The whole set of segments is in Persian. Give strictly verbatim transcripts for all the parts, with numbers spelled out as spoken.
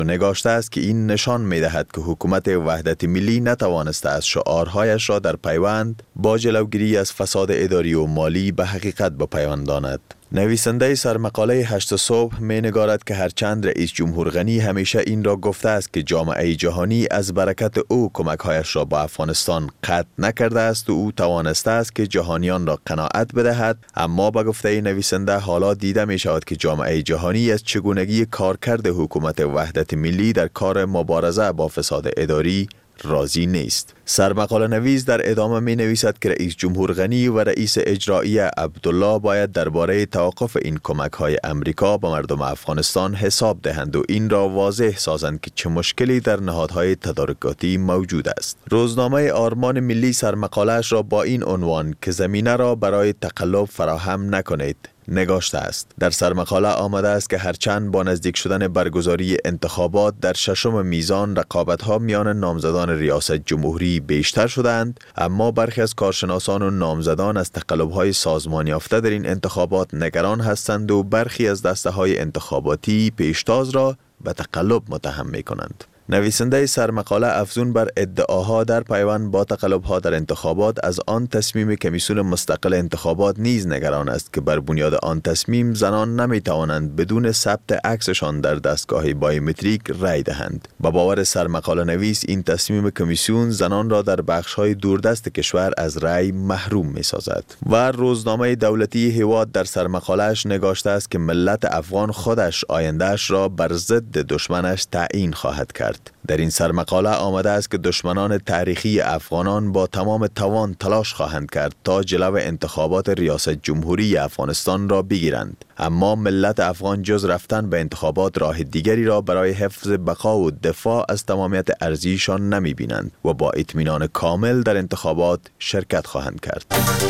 و نگاشته است که این نشان می دهد که حکومت وحدت ملی نتوانسته از شعارهایش را در پیوند با جلوگیری از فساد اداری و مالی به حقیقت بپیونداند. نویسنده سرمقاله هشت صبح می نگارد که هرچند رئیس جمهور غنی همیشه این را گفته است که جامعه جهانی از برکت او کمک‌هایش را با افغانستان قطع نکرده است و او توانسته است که جهانیان را قناعت بدهد، اما به گفته نویسنده حالا دیده می شود که جامعه جهانی از چگونگی کارکرد حکومت وحدت ملی در کار مبارزه با فساد اداری راضی نیست. سرمقاله نویس در ادامه می نویسد که رئیس جمهور غنی و رئیس اجرایی عبدالله باید درباره توقف این کمک های امریکا به مردم افغانستان حساب دهند و این را واضح سازند که چه مشکلی در نهادهای تدارکاتی موجود است. روزنامه آرمان ملی سرمقاله‌اش را با این عنوان که زمینه را برای تقلب فراهم نکنید نگاشته است. در سرمقاله آمده است که هرچند با نزدیک شدن برگزاری انتخابات در ششم میزان رقابت‌ها میان نامزدان ریاست جمهوری بیشتر شدند، اما برخی از کارشناسان و نامزدان از تقلب‌های سازمان یافته در این انتخابات نگران هستند و برخی از دسته‌های انتخاباتی پیشتاز را به تقلب متهم می‌کنند. نویسنده سرمقاله افزون بر ادعاها در پیوند با تقلب‌ها در انتخابات از آن تصمیم کمیسیون مستقل انتخابات نیز نگران است که بر بنیاد آن تصمیم زنان نمی‌توانند بدون ثبت عکسشان در دستگاه بایومتریک رای دهند. با باور سرمقاله نویس این تصمیم کمیسیون زنان را در بخش‌های دوردست کشور از رای محروم می‌سازد. و روزنامه دولتی هواد در سرمقاله‌اش نگاشته است که ملت افغان خودش آینده‌اش را بر ضد دشمنش تعیین خواهد کرد. در این سرمقاله آمده است که دشمنان تاریخی افغانان با تمام توان تلاش خواهند کرد تا جلو انتخابات ریاست جمهوری افغانستان را بگیرند، اما ملت افغان جز رفتن به انتخابات راه دیگری را برای حفظ بقا و دفاع از تمامیت ارضیشان نمی بینند و با اطمینان کامل در انتخابات شرکت خواهند کرد.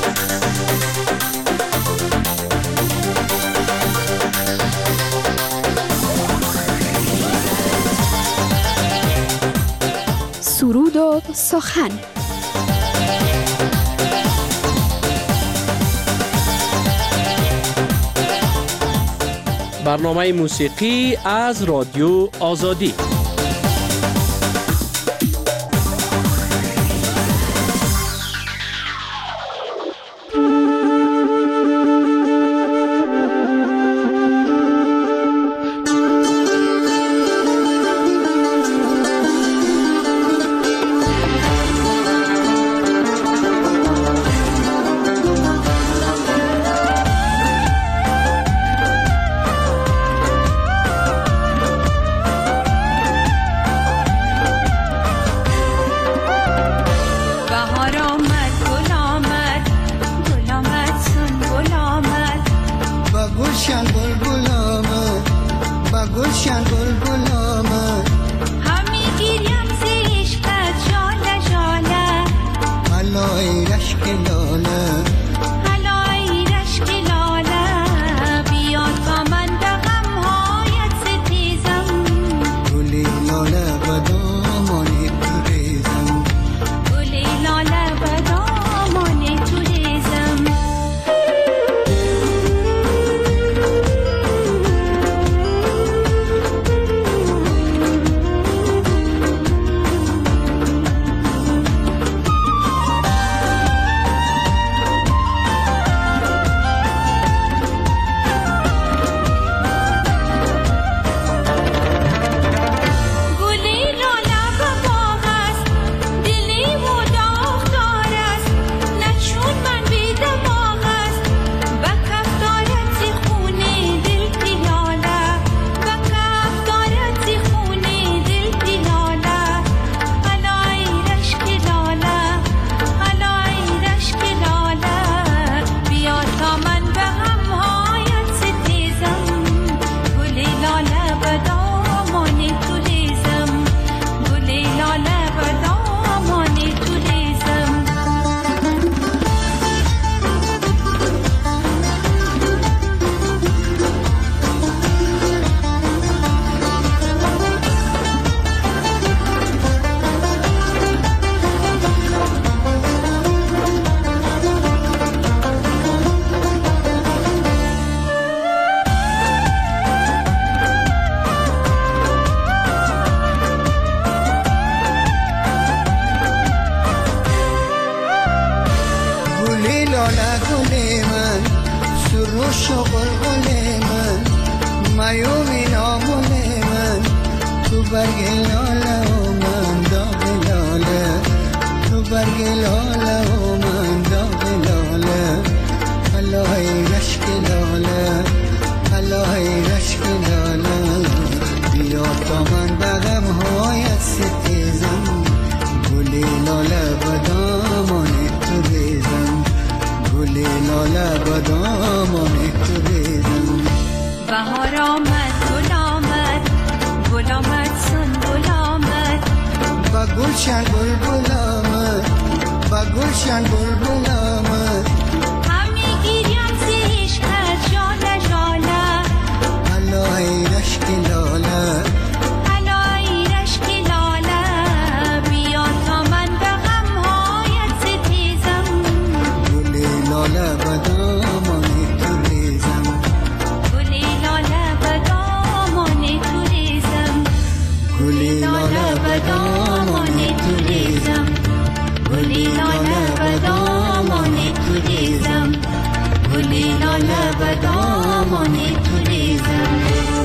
سرود و سخن. برنامه موسیقی از رادیو آزادی. و قلقل من میومی نامل من تو برگ لاله و من داغ لاله تو برگ لاله و من داغ لاله الهی رشک لاله الهی رشک لاله بیا تا من بغم های ستیزم گلی لاله بدامان تو ریزم گلی لاله بدامان تو ریزم بهار آمد گل آمد گل آمد سنبل آمد با گلشن بلبل آمد با گلشن بلبل آمد همی گیریم ز عشقت ژاله ژاله الهی رشک لاله الهی رشک لاله بیا تا من به غم‌هایت ستیزم گلی لاله بدامان تو ریزم گلی لاله بدامان تو ریزم گلی لاله بدامان تو ریزم گلی لاله بدامان تو ریزم گلی لاله بدامان تو ریزم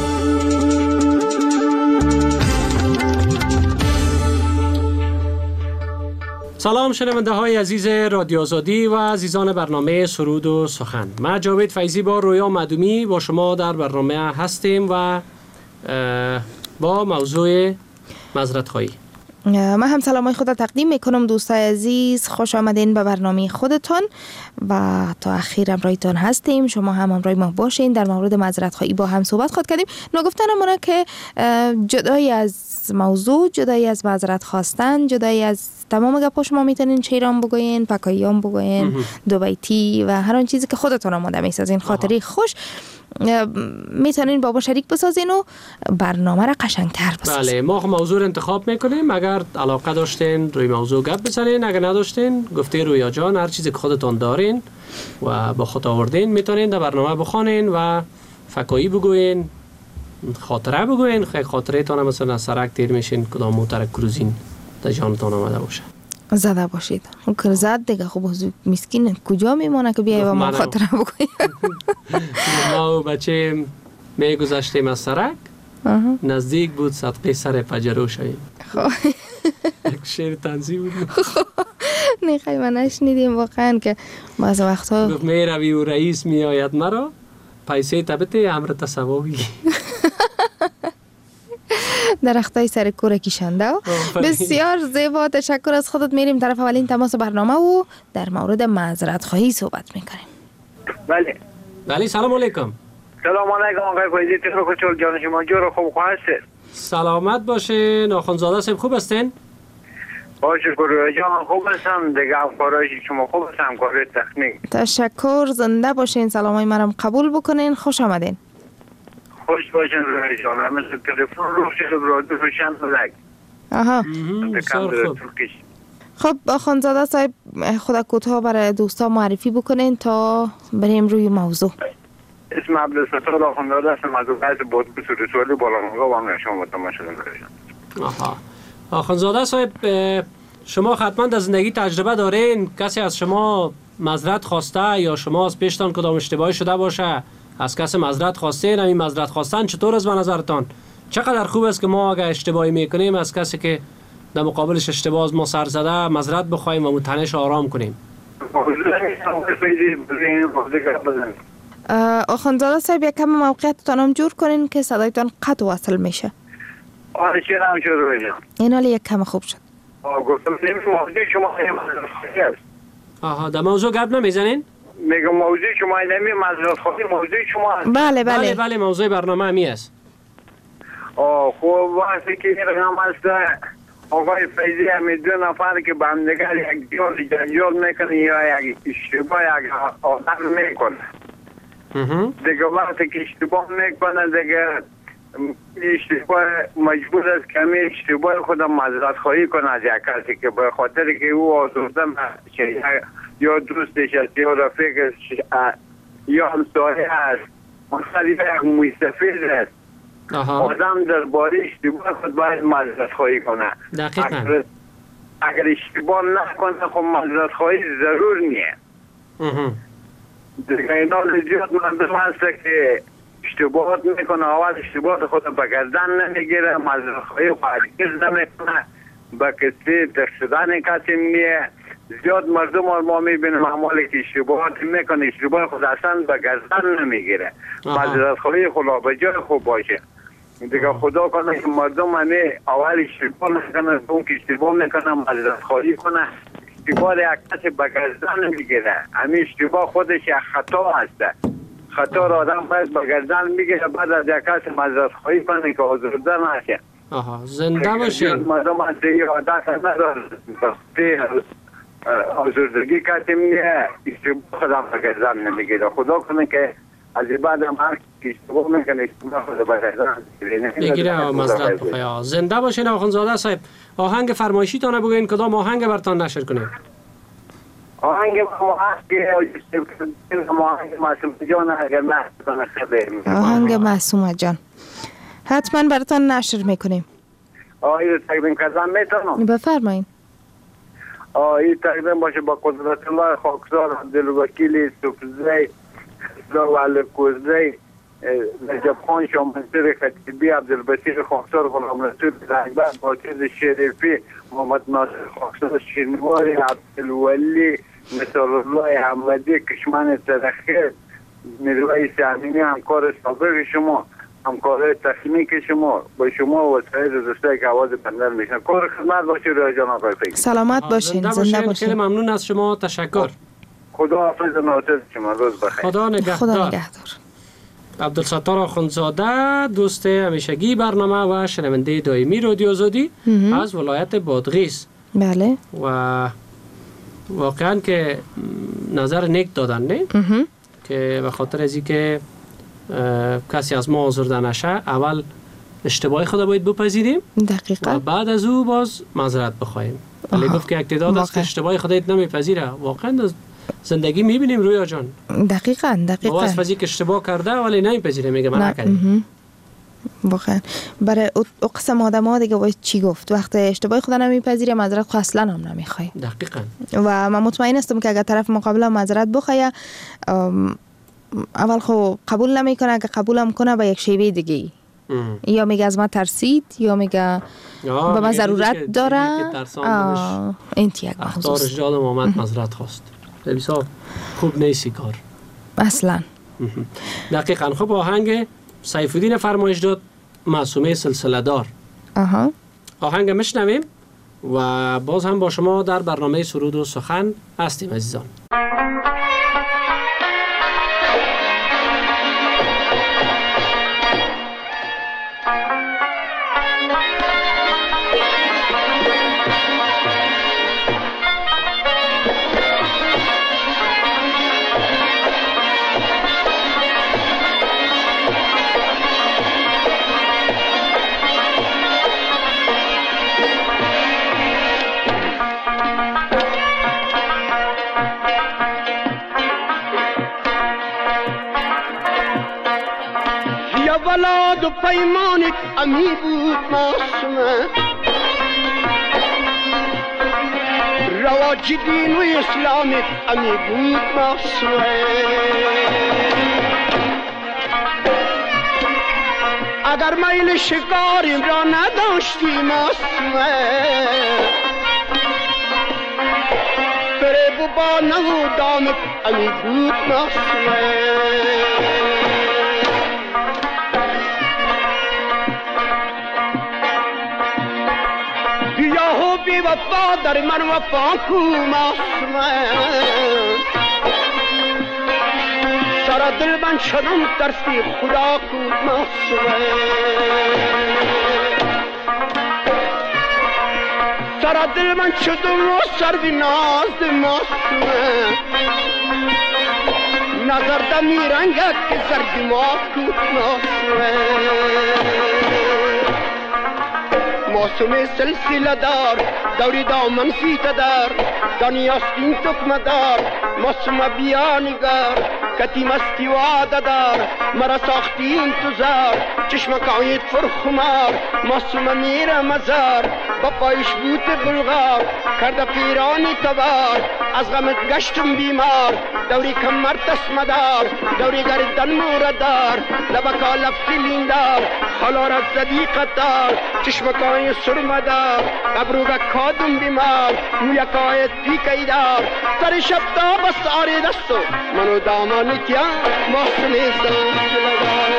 سلام شنونده های عزیز رادیو آزادی و عزیزان برنامه سرود و سخن. من جاوید فیضی با رویا مدومی با شما در برنامه هستیم و با موضوع معذرت خواهی. من هم سلامای خود را تقدیم میکنم دوستای عزیز، خوش آمدین به برنامه خودتان و تا اخیر همراهتان هستیم. شما هم همراه ما باشین. در مورد معذرت خواهی با هم صحبت خود کردیم. نگفتنمونه که جدایی از موضوع، جدایی از معذرت خواستن، جدایی از تمام گپا شما میتونین شیرام بگوین، پکاییام بگوین، دو بیتی و هر آن چیزی که خودتان آماده میسازین، خاطری خوش میتونین با ما شریک بسازین و برنامه را قشنگتر بسازین. بله، ما موضوع انتخاب میکنیم. اگر علاقه داشتین روی موضوع گپ بزنین، اگر نداشتین گفته رویا جان هر چیزی که خودتان دارین و با خود آوردین میتونین در برنامه بخوانین و فکایی بگوین، خاطره بگوین. خیلی خاطره تان مثلا سرک تیر میشین کدام موتر کروزین در جانتان آمده باشه، زده باشید. اون که زد دیگه خب مسکین کجا میمونه که بیایی و ما خاطره بگویم. ما و بچه میگذشتیم از سرک، نزدیک بود صدقه سر پجرو شویم. یک شعر طنزی بود. نه خیلی من نشنیدیم واقعا که بعض وقتا گفت میروی و رئیس میآید مرا پیسه تبته امر تصوابی. درختای سر کوره کشنده. بسیار زیبا، تشکر از خودت. میریم طرف اولین تماس برنامه و در مورد معذرت خواهی صحبت میکنیم. بله بله، سلام علیکم. سلام علیکم آقای فیضی، تخیر خوشحال جان شما جور خوب خواهد. سلامت باشه. ناخن‌زاده صاحب خوب هستین؟ باشه شکر جان خوب هستم دیگه. همکارای شما خوب هستم، همکار تکنیک. تشکر، زنده باشین. سلامای منم قبول بکنین. خوش آمدین. خوش باشین روی جان. مثل تلفن رو شد رادیو روشن بلک. آها بسیار خوب. خب آخوندزاده صاحب خود کوتاه برای دوستا معرفی بکنین تا بریم روی موضوع. اسم عبدالستار آخوندزاده هستم، از اوقات بود بسود سوالی بالا مقا و هم شما باتمان شدم برشن. آها آخوندزاده صاحب، شما حتما در زندگی تجربه دارین؟ کسی از شما معذرت خواسته یا شما از پیشتان کدام اشتباهی شده باشه از کسی معذرت خواسته؟ همین معذرت خواستن چطور است به نظرتان؟ چقدر خوب است که ما اگه اشتباهی میکنیم از کسی که در مقابلش اشتباه از ما سر زده معذرت بخوایم و متنش آرام کنیم؟ آخوندزاده صاحب یک کم موقعیتتان هم جور کنین که صدایتان قطع وصل میشه. آره چرا هم شد روی جان. این حالی یک کم خوب شد. آه گفتم نمی موضوع شما معذرت خواهی است. آها، در موضوع گپ نمیزنین؟ میگم موضوع شما نمی معذرت خواهی موضوع شما است. بله بله بله بله موضوع برنامه همی است. آه خوب وقتی که این رقم است آقای فیضی همی دو نفر که به همدیگر یک جال جنجال میکنه یا یک اشتباه یک آدم میکنه دیگه. وقتی که اشتباه میکنه دیگه اشتباه مجبور است که همین اشتباه خودم معذرت خواهی کنه از یک کسی که به خاطر که او آزرده یا دوستش است یا رفیقش یا همسایه است مثلا یک مستفید است. آدم در باره اشتباه خود باید معذرت خواهی کنه. دقیقاً. اگر اشتباه نکنه خب معذرت خواهی ضرور نیه. دیگه اینا زیاد مردم هست که اشتباهات میکنه، اول اشتباهات خود به گردن نمیگیره، مزرخواهی خواهرگیز نمیکنه، به کسی ترسیدن کسی میه. زیاد مردم ما میبینیم اعمالی که اشتباهات میکنه، اشتباه خود اصلا به گردن نمیگیره، مزرخواهی خلا به جای خوب باشه. دیگه خدا کنه که مردم همه اول اشتباه نکنه، اون که اشتباه میکنه مزرخواهی کنه، اشتباه یک کسی به گردن نمیگیره، همین اشتباه خودش یک خطا هسته. خطا را آدم باید به گردن میگیره، بعد از یک کسی معذرت خواهی کنه که آزرده نشه. آها زنده باشین. مردم از این عادت نداره، وقتی آزردگی کسی میگه اشتباه خودم به گردن نمیگیره. خدا کنه که از این بعد هم هر که اشتباه میکنه اشتباه خود به گردن نمیگیره. معذرت بخواهی. زنده باشین آخوندزاده صاحب. آهنگ فرمایشی تانه بگوین کدام آهنگ برتان نشر کنیم؟ آهنگ معصومه جان اگر نشر کنه. آهنگ معصومه جان حتما براتان نشر میکنیم. آهی تقدیم کردن میتونم؟ بفرمایین. آهی تقدیم باشه با قدرت الله خاکسار عبدالوکیل سوفزی و علکوزی نجب خان شامنصر خطیبی عبدالبصیر خاکسار غلام رسول رهبر باچیز شریفی محمد ناصر خاکسار شینواری عبدالولی نصار الله احمدی کشمن صدخیر نیروی سهمینی همکار سابق شما، همکار تکنیک شما، با شما و سایر دوستایی که آواز بندر میشن کار خدمت باشه. روی جان آقای فکر سلامت باشین، زنده باشین. خیلی ممنون از شما، تشکر. خدا حافظ ناصر شما، روز بخیر. خدا نگهدار. خدا نگهدار. عبدالستار آخوندزاده دوست همیشگی برنامه و شنونده دائمی رادیو آزادی از ولایت بادغیس. بله. و واقعا که نظر نیک دادن نه که به خاطر از اینکه کسی از ما آزرده نشه اول اشتباه خود باید بپذیریم دقیقاً و بعد از او باز معذرت بخوایم. ولی گفت که یک تعداد است که اشتباه خودت نمیپذیره. واقعا زندگی میبینیم رویا جان. دقیقاً دقیقاً. واسه فزی که اشتباه کرده ولی نمیپذیره، میگه من نکردم. واقعا برای او قسم آدم ها دیگه باید چی گفت؟ وقت اشتباه خود نمیپذیره معذرت خود اصلا هم نمیخواه. دقیقاً. و من مطمئن هستم که اگر طرف مقابل معذرت بخواه اول خو قبول نمیکنه، که قبول هم کنه به یک شیوه دیگه ام. یا میگه از ما ترسید یا میگه به ما ضرورت داره. این تیک اختار رجال محمد معذرت خواست. بسیار خوب نیستی کار اصلا. دقیقاً. خب آهنگ سیفالدین فرمایش داد معصومه سلسله دار. آها. آهنگ میشنویم و باز هم با شما در برنامه سرود و سخن هستیم عزیزان. ولاد و پیمانت امی بود معصومه، رواج دین و اسلامت امی بود معصومه. اگر میل شکاریم را نداشتی معصومه، فریب و با نهو دامت امی بود معصومه. بی وفا در من وفا کو معصومه، سر دل من شدم ترسی خدا کو معصومه. سر دل من شدم و سر بی ناز معصومه، نظر دمی رنگت که سر دماغ کو معصومه. معصومه سلسله دار دوری دامن سیت دار دنیاستین تکمه دار معصومه بیا نگار کتیم استیواد دار مرا ساختی انتظار چشمکایت فرخمار معصوم میره مزار با پایش بوت بلغار کرده پیرانی تبار از غمت گشتم بیمار دوری کمر تسمدار دوری گردن موردار لبکا لب فیلیندار خلا را زدی قطار چشمکای سرمدار ابروگا کادم بیمار مویکای تیکیدار سر شب تا بس آری دستو منو دامان کیا محسنی سوز لگار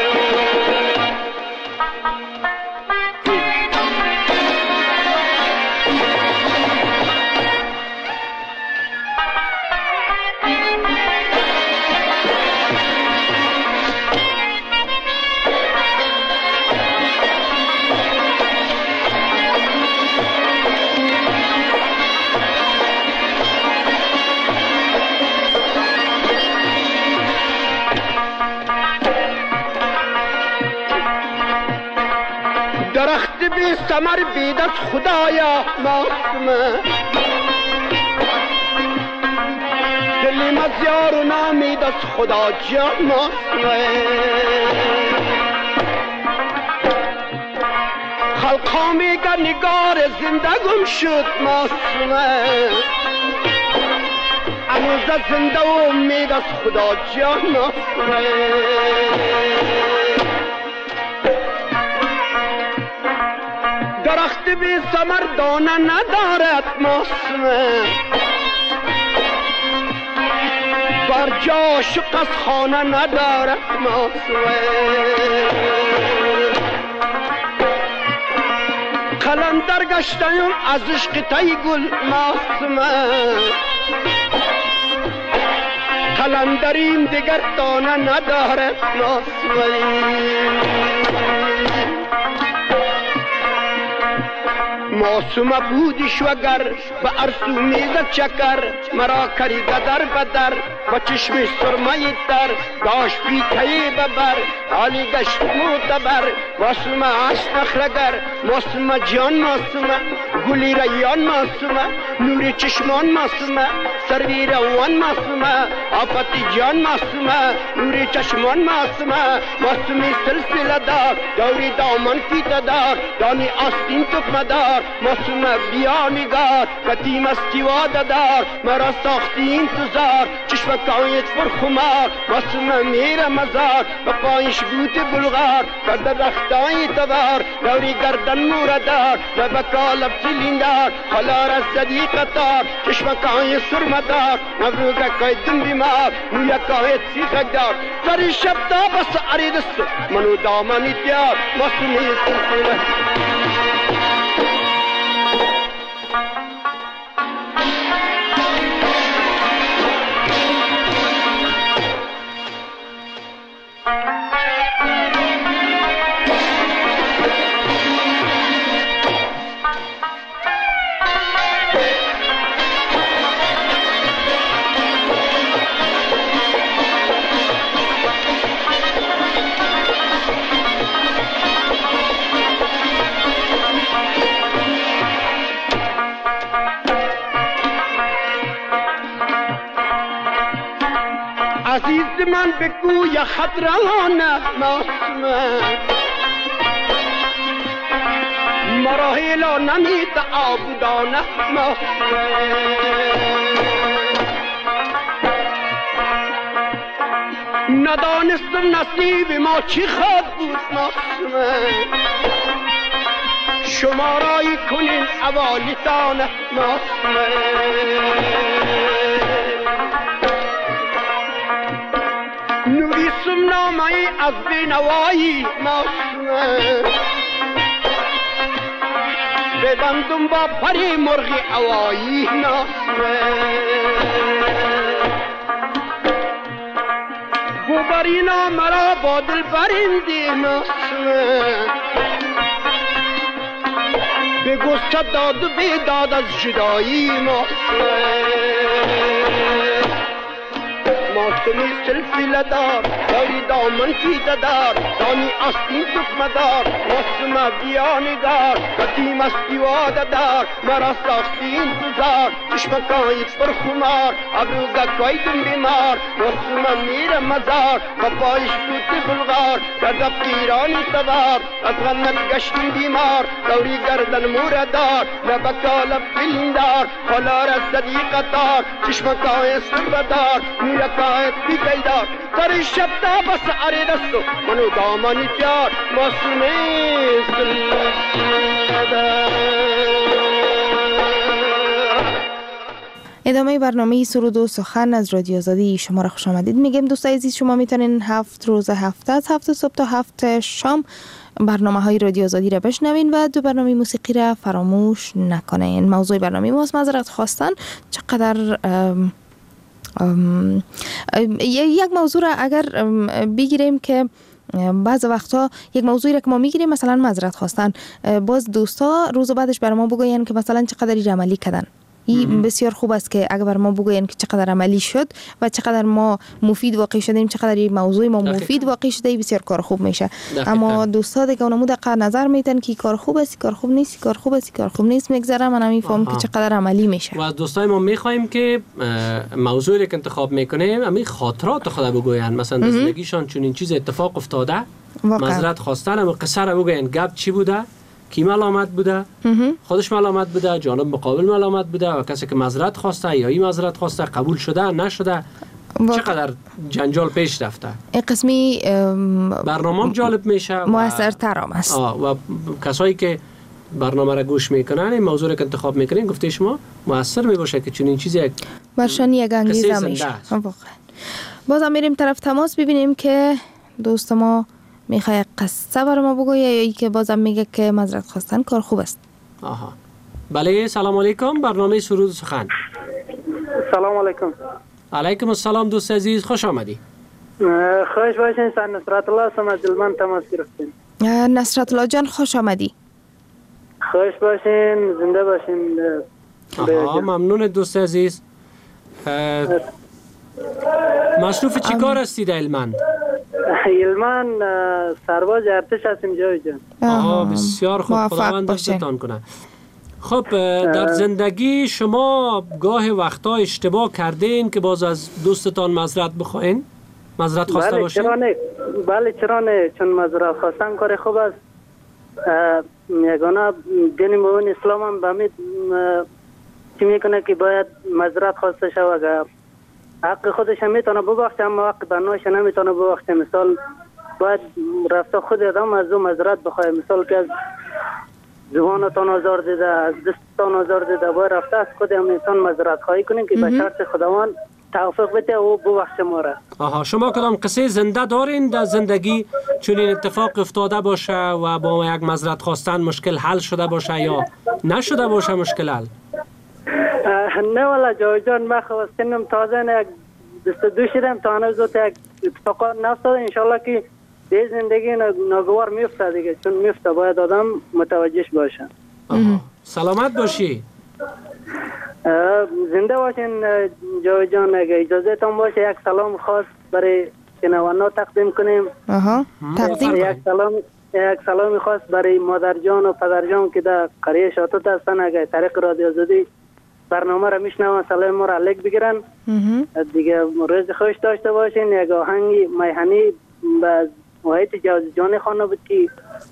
درخت بی ثمر بید از خدایا معصومه دلیم از یار و نامید از خدا جان معصومه خلقا میگه نگار زندگم شد معصومه اموزه زنده و امید از خدا جان معصومه درخت بی ثمر دانه ندارد معصومه بر جا شق از خانه ندارد معصومه قلندر گشتیم از عشق تی گل معصومه قلندریم دیگر دانه ندارد معصومه معصومه بودیش وگر به ارسو میزد چکر مرا کری در بدر و چشم سرمه در داشت پیتهی ببر حالی گشت معتبر معصومه عشق نخرگر معصومه جان معصومه گلی ریان معصومه نور چشمان معصومه سروی روان معصومه آفتی جان معصومه نور چشمان معصومه معصومی سلسله دار دوری دامن فیته دار دانی آستین تکمه دار معصومه بیا نگار قدیم استیواد دار مرا ساختی انتظار چشمکایت فرخمار معصومه میره مزار و پایش بوت بلغار کرده رختای تبار دوری گردن موردار لبکا لب سیلیندار خلا را زدی قطار چشمکای سرمدار نبروگکای دن بیمار مویکای سیخک دار سر شب تا بس عریدستو منو دامانی تیار معصومی سلسله عزیز من بگو یا خطرانه معصومه مرا هیلا نمیده آبودانه معصومه ندانستم نصیب ما چی خود بود معصومه شمارایی کنین اوالیتانه معصومه نویسم نامه‌ای از بینوایی معصومه ببندم با پری مرغی هوایی معصومه گوبرینا مرا با دل برندی معصومه بگو صداد و بیداد از جدایی معصومه ماسمی سلسله دار داری دامن پیده دار دانی آستین دکمدار ماسم بیا نگار قدیم استی واده دار مرا ساختی انتظار چشمکایت پر خمار ابروزکای دم بیمار ماسم میر مزار و پایش بوتی بلغار گردب پیرانی سوار از غنت گشتی بیمار دوری گردن موردار نبکالب فیلندار خلار از صدیقتار چشمکای سربدار میرکایت بیگیدار سر شب تا بس اری دستو منو دامانی پیار ماسمی سلسله ادامه برنامه سرود و سخن از رادیو آزادی شما را خوش آمدید میگم. دوستای عزیز شما میتونین هفت روز هفته از هفت صبح تا هفت شام برنامه های رادیو آزادی را بشنوین و دو برنامه موسیقی را فراموش نکنین. موضوع برنامه ماست معذرت خواستن. چقدر ام ام یک موضوع را اگر بگیریم که بعض وقتا یک موضوعی را که ما میگیریم مثلا معذرت خواستن، باز دوستا روز بعدش بر ما بگوین که مثلا چقدر عملی کردن. این بسیار خوب است که اگر بر ما بگوین که چقدر عملی شد و چقدر ما مفید واقع شدیم، چقدر این موضوع ما مفید واقع شده، بسیار کار خوب میشه. دقیقا. اما دوستا دیگه اونمو دقیقا نظر میتن که کار خوب است، کار خوب نیست، کار خوب است، کار خوب نیست میگذره. من نمیفهم که چقدر عملی میشه. و از دوستای ما میخوایم که موضوعی که انتخاب میکنیم همین خاطرات خود بگوین، مثلا در زندگیشان چون این چیز اتفاق افتاده معذرت خواستن، اما قصه رو بگوین گپ چی بوده، کی ملامت بوده، خودش ملامت بوده، جانب مقابل ملامت بوده و کسی که معذرت خواسته یا این معذرت خواسته قبول شده نشده، چقدر جنجال پیش رفته. این قسمی برنامه جالب میشه، موثرتر هم است و کسایی که برنامه را گوش میکنن این موضوع که انتخاب میکنین گفته شما موثر میباشه که چون این چیزی برشان یک انگیزه میشه. واقعا بازم میریم طرف تماس ببینیم که دوست ما میخوای قصه برای ما بگویه یا ای که بازم میگه که معذرت خواستن کار خوب است. آها بله. سلام علیکم، برنامه سرود و سخن. سلام علیکم. علیکم السلام دوست عزیز، خوش آمدی. خوش باشین. سر نصرت الله هستم از دلمن تماس گرفتیم. نصرت الله جان خوش آمدی. خوش باشین، زنده باشین. آها ممنون دوست عزیز. مصروف چی کار هستی در علمند؟ علمان سرباز ارتش هستیم جای جان. آها بسیار خوب، خداوند دستتان کنه. خب در زندگی شما گاه وقتا اشتباه کردین که باز از دوستتان معذرت بخواین؟ معذرت خواسته بله باشین؟ چرا نه؟ بله چرا نه؟ چون معذرت خواستن کار خوب است. یگانه دین مؤمن اسلام هم به همین چی میکنه که باید معذرت خواسته شود. حق خودش هم میتونه ببخشه اما حق بناش نمیتونه ببخشه. مثال باید رفته خود آدم از اون معذرت بخواه. مثال که از زبانتان آزار دیده، از دستتان آزار دیده، باید رفته از خود هم انسان معذرت خواهی کنیم که به شرط خداوند توفیق بده و ببخشه ما را. آها شما کدام قصه زنده دارین در زندگی چون این اتفاق افتاده باشه و با یک معذرت خواستن مشکل حل شده باشه یا نشده باشه مشکل حل؟ نه والا جای جان من خواستنم تازه نه یک دست دو شدم تا هنوز یک اتفاقات نفتاده. انشالله که به زندگی ناگوار میفته دیگه، چون میفته باید آدم متوجهش باشه. سلامت باشی. زنده باشین جای جان. اگه اجازه تان باشه یک سلام خاص برای شنونده تقدیم کنیم. آها تقدیم. یک سلام یک سلام خاص برای مادر جان و پدر جان که در قریه شاتوت هستن. اگه طریق رادیو آزادی برنامه را میشنون سلام ما را لک بگیرن دیگه. روز خوش داشته باشین. یک آهنگی میهنی به وحید جوزی جانی خانه بود که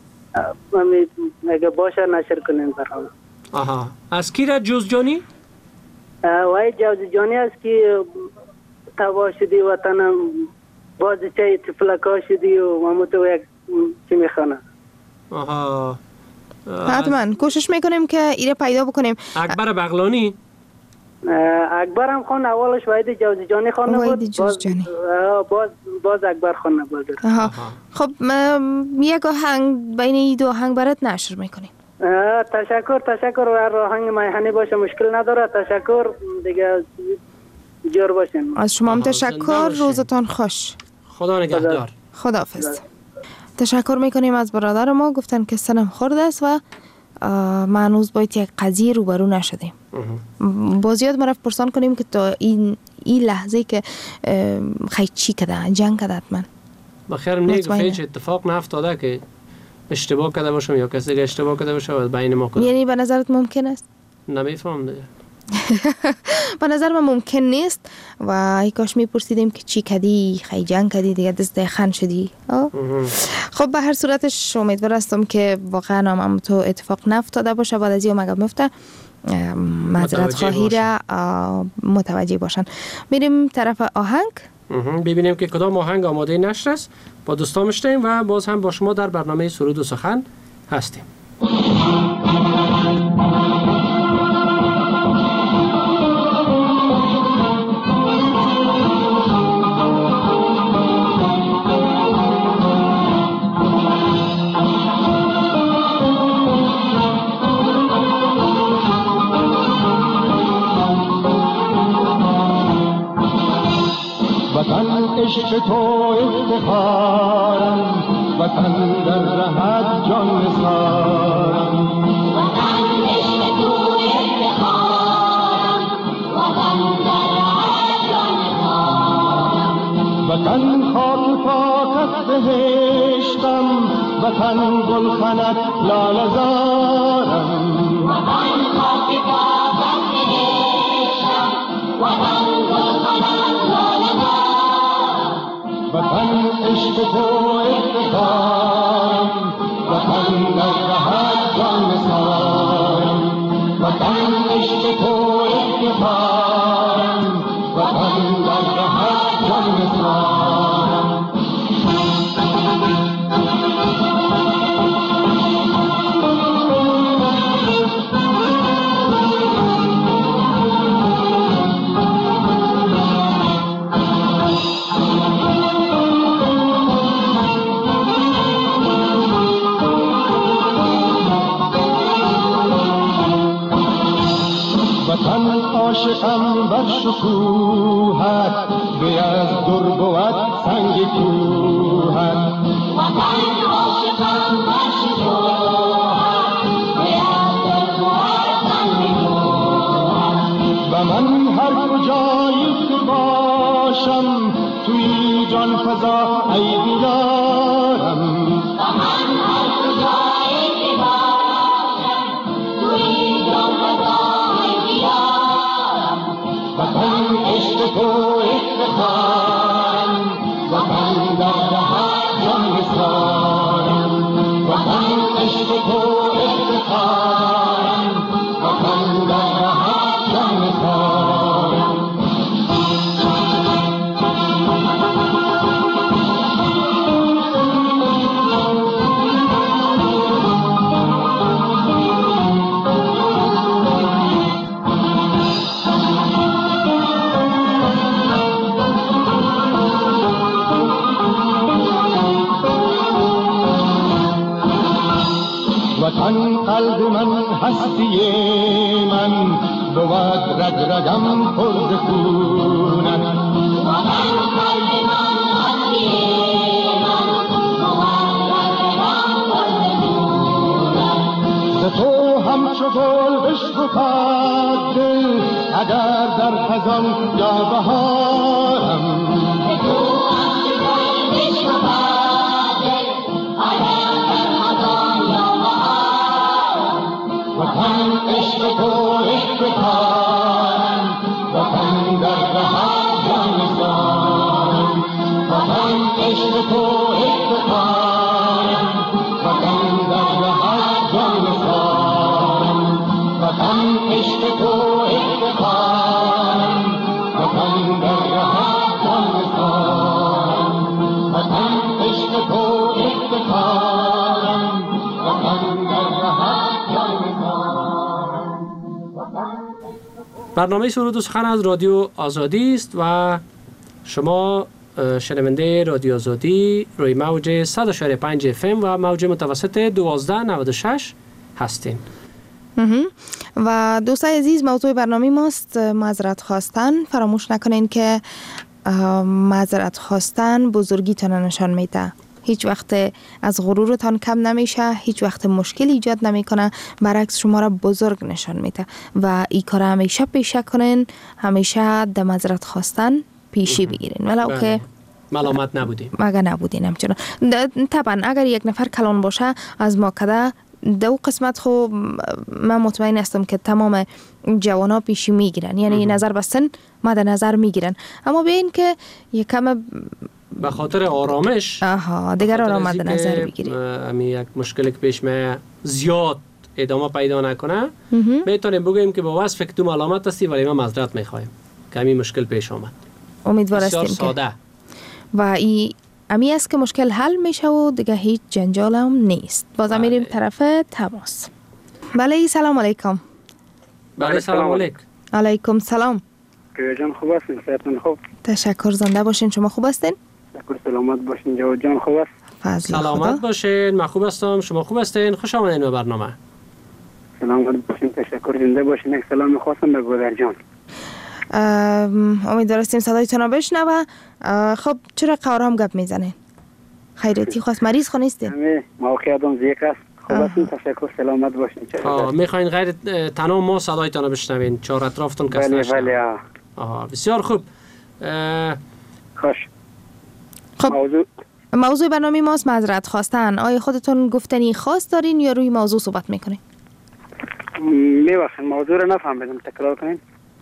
اگه باشه نشر کنیم برنامه. آها از کی را جوز جانی؟ وحید جوزی جانی است که تبا شدی وطنم باز چای تفلکا شدی و ماموتو یک چی میخوانه. آها حتما کوشش میکنیم که ایره پیدا بکنیم. اکبر بغلانی؟ اکبر هم خون اولش وحید جوزی جانی خانه بود، باز, باز باز اکبر خانه بود. آها. خب یک آهنگ بین این دو آهنگ برات نشر میکنیم. تشکر تشکر. و آهنگ میهنی باشه مشکل نداره. تشکر دیگه. جور باشین. از شما هم تشکر. روزتان خوش. خدا نگهدار. خداحافظ. تشکر میکنیم از برادر ما. گفتن که سنم خورده است و ما هنوز باید یک قضیه روبرو نشدیم. باز یاد ما رفت پرسان کنیم که تا این این لحظه که خیلی چی کده جنگ کده حتما بخیر نیگه هیچ اتفاق نفتاده که اشتباه کرده باشم یا کسی دیگه اشتباه کرده باشه و بین ما کنه. یعنی به نظرت ممکن است؟ نمیفهم دیگه. به نظر من ممکن نیست و ای کاش میپرسیدیم که چی کدی خیلی جنگ کدی دیگه دست خن شدی. خب به هر صورتش امیدوار هستم که واقعا هم تو اتفاق نفتاده باشه بعد از این مگه مفته معذرت خواهی را متوجه باشن. میریم طرف آهنگ ببینیم که کدام آهنگ آماده نشر است. با دوستان میشتیم و باز هم با شما در برنامه سرود و سخن هستیم. وطن عشق تو افتخارم وطن در رهت جان نثارم وطن عشق تو افتخارم وطن در رهت جان نثارم وطن خاک پاکت بهشتم وطن گلخنت لاله زارم وطن خاک پاکت بهشتم وطن گلخنت لاله زارم وطن عشق تو افتخارم وطن در رهت جان نثارم وطن عشق تو افتخارم وطن در رهت جان نثارم وطن عاشقم بر شکوهت به از در بود سنگ کوهت وطن عاشقم بر شکوهت به از در بود سنگ کوهت و من هر کجایی که باشم توی جان فضا ای بیدارم و من هر کجایی که باشم توی جان فضا وطن عشق تو افتخارم وطن در رهت جان نثارم وطن عشق تو افتخارم وطن در رهت جان نثارم وطن قلب من هستی من بود رگ رگم پر ز خونت وطن قلب من هستی من بود رگ رگم پر ز خونت ز تو همچو گل بشکفد دل اگر در خزان یا بهارم ز تو همچو گل بشکفد دل اگر در خزان یا وطن عشق تو افتخارم وطن در رهت جان نثارم وطن عشق تو افتخارم وطن در رهت جان نثارم وطن عشق تو افتخارم وطن در رهت جان نثارم وطن عشق تو افتخارم وطن در رهت جان برنامه سرود و سخن از رادیو آزادی است و شما شنونده رادیو آزادی روی موج صد و چهار و پنج اف ام و موج متوسط دوازده نود و شش هستین. و دوستای عزیز موضوع برنامه ماست معذرت خواستن. فراموش نکنین که معذرت خواستن بزرگیتون نشان میده. هیچ وقت از غرورتان کم نمیشه، هیچ وقت مشکل ایجاد نمیکنه، برعکس شما را بزرگ نشان میده و این کار همیشه پیشه کنین، همیشه در معذرت خواستن پیشی بگیرین. ولی که ملامت نبودیم مگه نبودین همچنان. طبعا اگر یک نفر کلان باشه از ما کده دو قسمت خو من مطمئن هستم که تمام جوانا پیشی میگیرن، یعنی نظر به سن مد نظر میگیرن، اما به این که یک کم به خاطر آرامش آها دیگر را مد نظر بگیریم، امی یک مشکلی که پیش ما زیاد ادامه پیدا نکنه میتونیم بگیم که با وصف که تو ملامت هستی ولی ما معذرت میخوایم که همین مشکل پیش آمد. امیدوار هستیم که ساده و این امی است که مشکل حل میشه و دیگه هیچ جنجال هم نیست. باز میریم طرف تماس. بله سلام علیکم. بله سلام علیکم. علیکم سلام. که جان خوب هستین؟ صحتون خوب؟ تشکر، زنده باشین. شما خوب هستین؟ تشکر، سلامت باشین. جواد جان خوب است؟ فضل سلامت خدا. باشین. من خوب هستم، شما خوب هستین؟ خوش آمدین به برنامه. سلامت باشین، تشکر، زنده باشین. یک سلام می‌خواستم به گودر جان. امیدوار هستیم صدایتون رو بشنوه. خب چرا قرار هم گپ میزنین؟ خیرتی خواست مریض خو نیستین؟ همه موقع آدم زیک است. خوب هستین، تشکر، سلامت باشین. آه میخواین غیر تنها ما صدایتان رو بشنوین، چهار اطرافتون کس بله نشنوه. بله. آه بسیار خوب. خوش. خب موضوع موضوع برنامه ماست معذرت خواستن. آیا خودتون گفتنی خاص دارین یا روی موضوع صحبت میکنین؟ می‌بخشید موضوع رو نفهمیدم، تکرار کنین.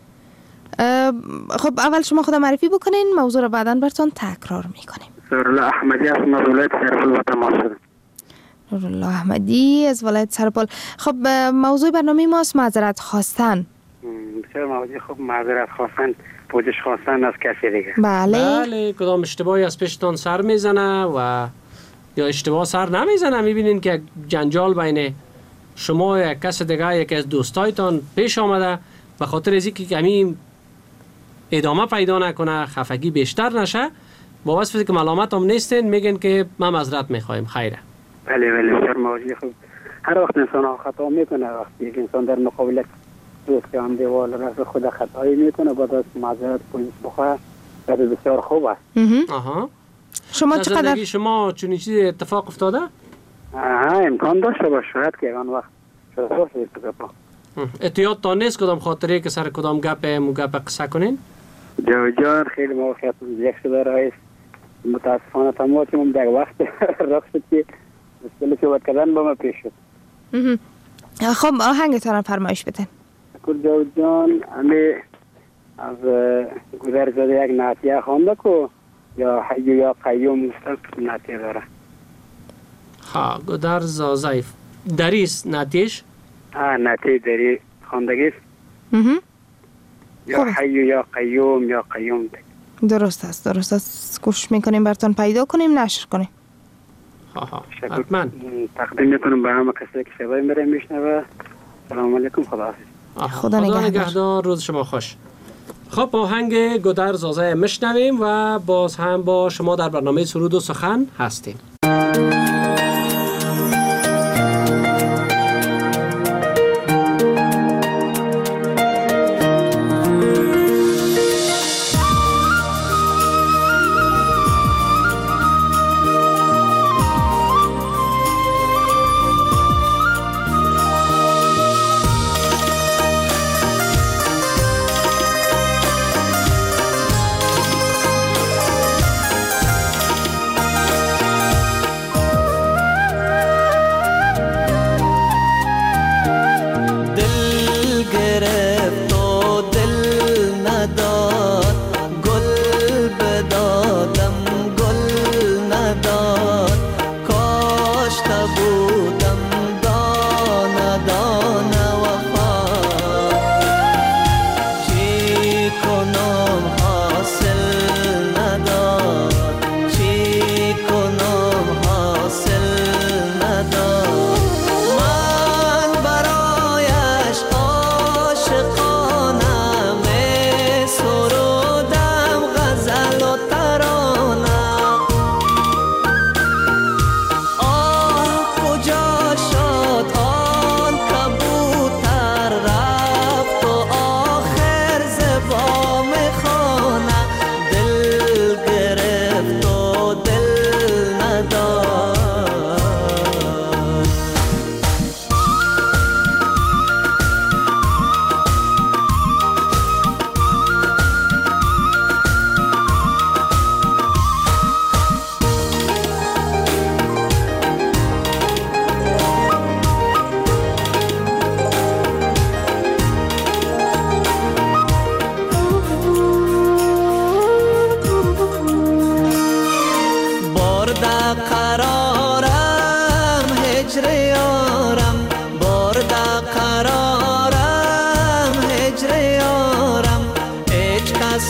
خب اول شما خود معرفی بکنین، موضوع رو بعداً براتون تکرار میکنیم. سرالله احمدی از ولایت سرپل و تماس شدم. نورالله احمدی از ولایت سرپل. خب موضوع برنامه ماست معذرت خواستن. بسیار موضوع خوب، معذرت خواستن، پوزش خواستن از کسی دیگه. بله. بله کدام اشتباهی از پیشتان سر میزنه و یا اشتباه سر نمیزنه، میبینین که جنجال بین شما یا کس دیگه یکی از دوستایتان پیش آمده و خاطر از اینکه همین ادامه پیدا نکنه، خفگی بیشتر نشه، با وصفی که ملامت هم نیستین میگن که ما معذرت میخوایم. خیره. بله بله بسیار موضوع خوب. هر وقت انسان ها خطا میکنه، وقتی یک انسان در مقابل دوست هم دیوال رفت خود خطایی میکنه، بعد از معذرت پولیس بخواه بسیار خوب است. آها. شما در چقدر زندگی شما چون چیزی اتفاق افتاده؟ آها امکان داشته باشه، شاید که آن وقت شده باشه اتفاق. احتیاط تا نیست کدام خاطره که سر کدام گپ مو گپ قصه کنین؟ جوجان خیلی موقعیت یک شده رئیس، متاسفانه تمام در وقت رخ شد که مشکل صحبت کردن با ما پیش شد. خب آهنگتان فرمایش بدین. شکر جواد جان. همه از گذر زده یک نعتیه خوانده که یا حی یا قیوم نعتیه داره. ها گذر زازیف دریس نعتیش؟ آه نعتیه داری خواندگیست. یا حی یا قیوم یا قیوم دی. درست است درست است. کوشش میکنیم براتون پیدا کنیم، نشر کنیم. ها ها حتما تقدیم میکنم به همه کسی که شبای میره میشنوه. سلام علیکم، خدا حافظ. خدا نگهدار. نگهدار، روز شما خوش. خب آهنگ گودر زازه میشنویم و باز هم با شما در برنامه سرود و سخن هستیم.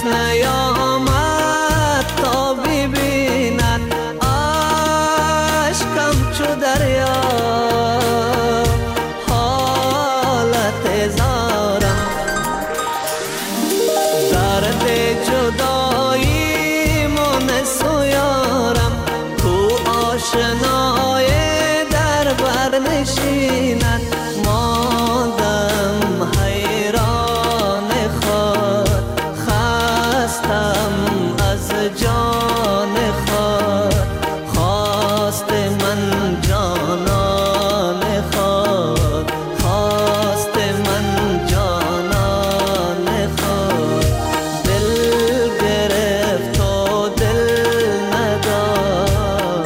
کس نیامد تا ببیند عشقم چو دریا حالت زارم درد جدایی من سویارم تو آشنای در بر نشیند ماندم حیران خود خستم از جان خود خواست من جانان خود خواست من جانان خود دل گرفت و دل نداد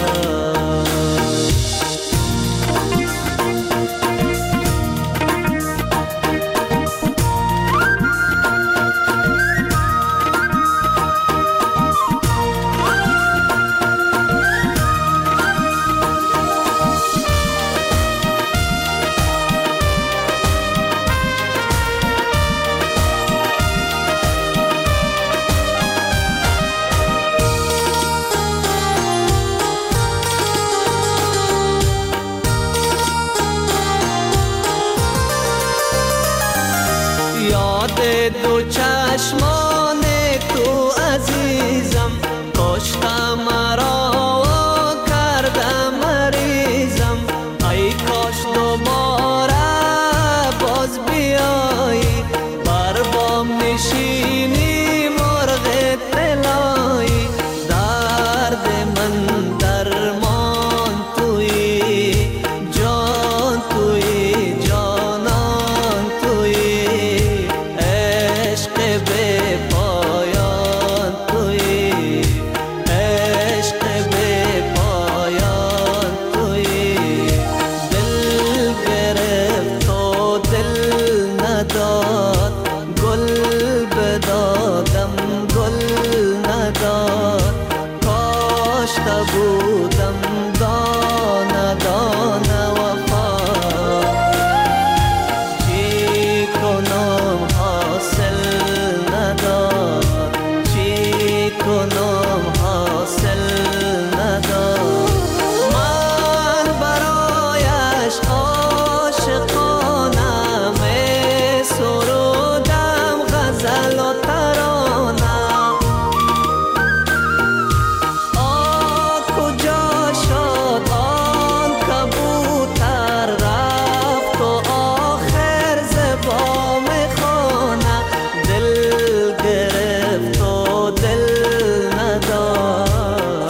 یاد دو چشمان تو عزیزم کشتم مرا و کردم مریضم ای کاش دوباره باز بیایی بر بام نشینی مرغ طلایی درد من درمان تویی جان تویی جانان تویی عشق به پایان تویی عشق به پایان تویی دل گرفت و دل نداد گل بدادم گل نداد کاشته بودم دانه دانه وفا چی کنم حاصل نداد چی کنم حاصل نداد من برایش عاشقانه می سرودم غزل و ترانه آه کجا شد آن کبوتر رفت و آخر زبام خانه دل گرفت و دل نداد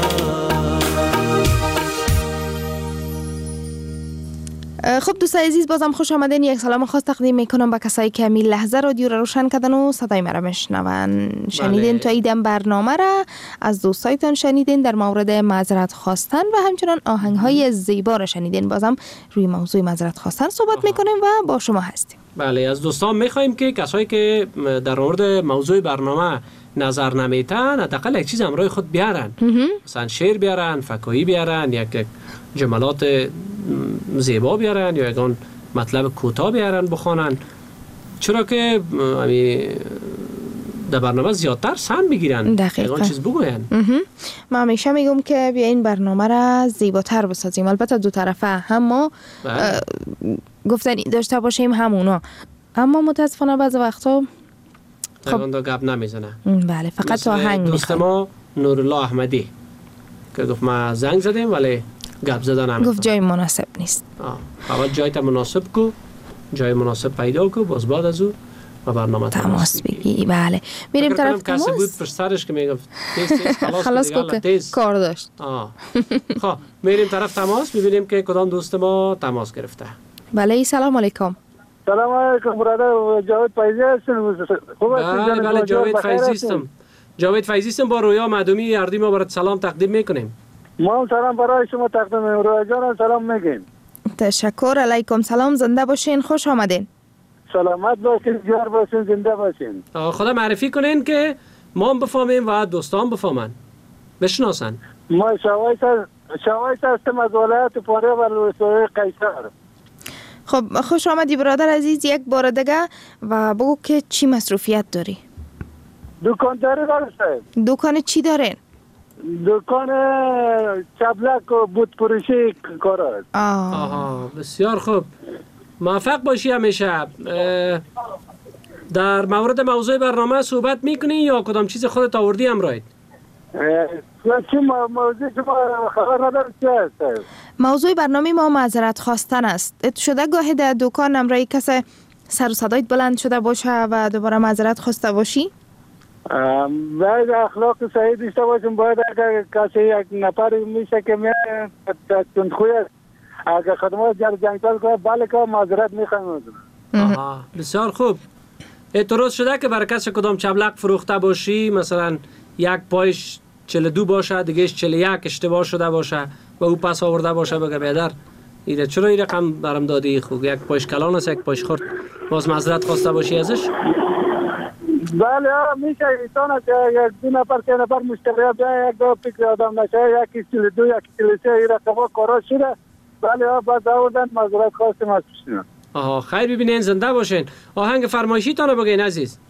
خب دوستای عزیز بازم خوش آمدین. یک سلام خاص تقدیم میکنم به کسایی که می لحظه رادیو را روشن کردن و صدای مرا میشنون. شنیدین تا ایدم برنامه را از دوستایتان شنیدین در مورد معذرت خواستن و همچنان آهنگ های زیبا را شنیدین. بازم روی موضوع معذرت خواستن صحبت میکنیم و با شما هستیم. بله از دوستان میخوایم که کسایی که در مورد موضوع برنامه نظر نمیتن حداقل یک چیز همراه خود بیارن، مثلا شعر بیارن، فکاهی بیارن، یک جملات زیبا بیارن یا یکان مطلب کوتاه بیارن بخوانن، چرا که در برنامه زیادتر سهم میگیرن یکان چیز بگوین. من همیشه میگم که بیا این برنامه را زیباتر بسازیم، البته دو طرفه هم ما گفتن داشته باشیم هم اونا، اما متاسفانه بعض وقتا خب گپ نمیزنه. بله فقط آهنگ میخواد. دوست ما نورالله احمدی که گفت ما زنگ زدیم ولی گپ زدن نمیخواد، گفت جای مناسب نیست. اول جای تا مناسب کو، جای مناسب پیدا کو، باز بعد از او و برنامه تماس بگی. بله میریم طرف تماس. کسی بود پشترش که میگفت تیز تیز خلاص که کار داشت. خب میریم طرف تماس، ببینیم که کدام دوست ما تماس گرفته. بله سلام علیکم. سلام علیکم برادر جاوید فیضی هستم. خوب هستید؟ بله جاوید فیضی هستم. جاوید فیضی هستم. با رویا معدومی اردی ما برات سلام تقدیم میکنیم. ما هم سلام برای شما تقدیم میکنیم. رویا جان سلام میگیم. تشکر. علیکم سلام. زنده باشین، خوش آمدین. سلامت باشین، جوار باشین، زنده باشین. خدا معرفی کنین که ما هم بفهمیم و دوستان بفهمن، بشناسن. ما شوایس شوایس هستم از ولایت پاره و روستای قیصر. خب خوش آمدی برادر عزیز یک بار دیگه و بگو که چی مصروفیت داری؟ دکانداری داره صاحب. دکان چی دارین؟ دکان چبلک و بود پروشی کار است. آها بسیار خوب، موفق باشی همیشه. در مورد موضوع برنامه صحبت میکنی یا کدام چیز خودت آوردی همراهت؟ چی موضوع شما خبر ندارم چی است؟ موضوع برنامه ما معذرت خواستن است. ات شده گاهی در دکان همراهی کسی سر و صدایت بلند شده باشه و دوباره معذرت خواسته باشی؟ باید اخلاق صحیح داشته باشیم. باید اگر کسی یک نفر میشه که می تندخوی است، اگر خدمات جر جنگل کنه بله که معذرت میخوایم. آها بسیار خوب. اعتراض شده که برای کسی کدام چبلق فروخته باشی، مثلا یک پایش چهل و دو باشه دیگهش چهل و یک اشتباه شده باشه و او پس آورده باشه بگه بیادر ایره چرا این رقم برام دادی؟ خوب یک پایش کلان است یک پایش خورد، باز معذرت خواسته باشی ازش؟ بله میشه ایتان است یک دو نفر که نفر مشتری بیا یک دو فکر آدم نشه یکی چهل دو یکی چهل سه این رقم کارا شده. بله بعد آوردن معذرت خواستیم از پیشنهاد. آها خیر ببینین زنده باشین. آهنگ فرمایشی تانو بگین عزیز.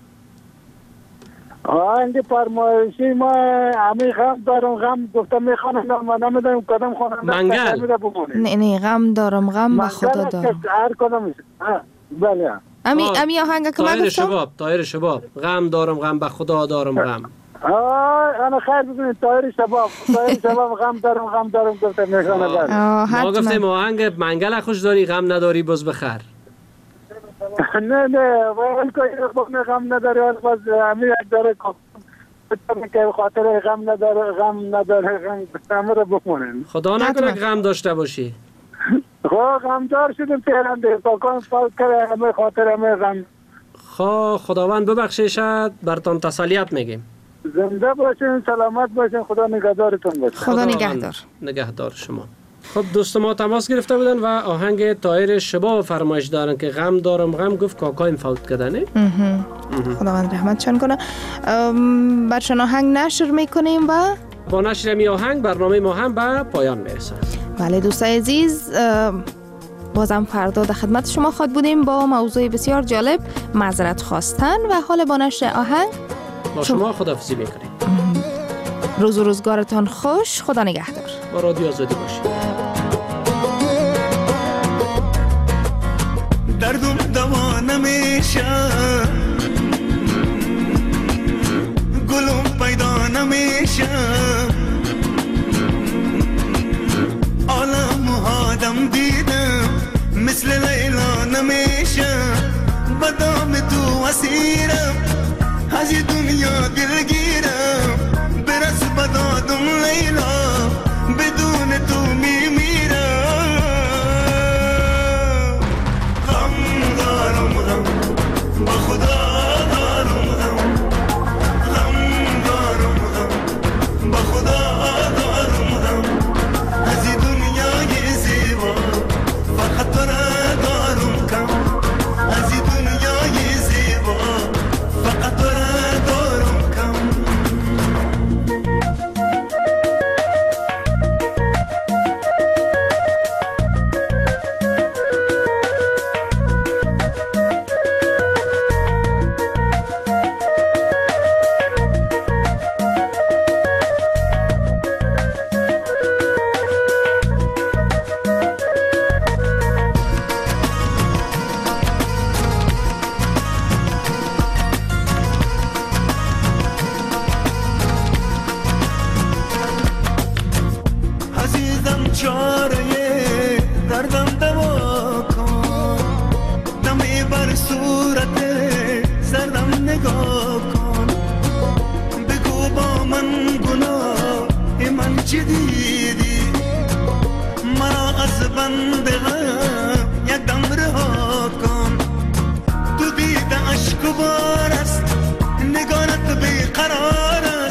آهنگ فرمایشی ما همی غم دارم غم گفتم میخوانم ما نمیدونم کدام خوانم. منگل. نه نه غم دارم غم به خدا دارم. هر کدام بله. امی امی آهنگ که من گفتم. شباب طایر شباب غم دارم غم به خدا دارم غم. آه انا خیر ببینید طایر شباب طایر شباب غم دارم غم دارم گفتم میخوانم. ما گفتیم آهنگ منگل خوش داری غم نداری باز بخیر. نه نه ولی که غم نداره ولی باز همین یک داره که خاطر غم نداره غم نداره غم همه رو بخونین. خدا نکنه غم داشته باشی. خب غمدار شدیم تهرانده پاکان پاک کرده همه خاطر همه غم. خب خداوند ببخشیشد برتان تسلیت میگیم. زنده باشین سلامت باشین خدا نگهدارتون باشه. خدا نگهدار. نگهدار شما. خب دوست ما تماس گرفته بودن و آهنگ طایر شباب فرمایش دارن که غم دارم غم گفت کاکایم فوت کرده نه؟ خداوند رحمتشان کنه. برشان آهنگ نشر میکنیم و با نشر می آهنگ برنامه ما هم به پایان میرسه. بله دوستای عزیز بازم فردا در خدمت شما خواهد بودیم با موضوع بسیار جالب معذرت خواستن و حال با نشر آهنگ با شما خداحافظی میکنیم. روز و روزگارتان خوش. خدا نگهدار. با رادیو آزادی باشید. دردم دوا نمیشه گلم پیدا نمیشه عالم آدم دیدم مثل لیلا نمیشه بدام تو اسیرم از دنیا دلگیرم برس بدادم لیلا بدون تو میمیرم غم دارم غم با خدا دارم غم غم دارم غم با خدا دارم غم از دنیای زیبا فقط تو را دارم کم از دنیای زیبا فقط تو را دارم کم.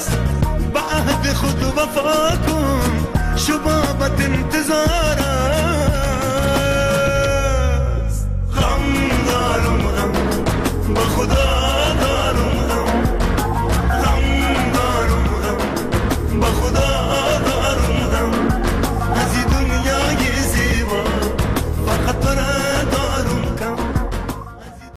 خود وفا کن شبابت انتظارم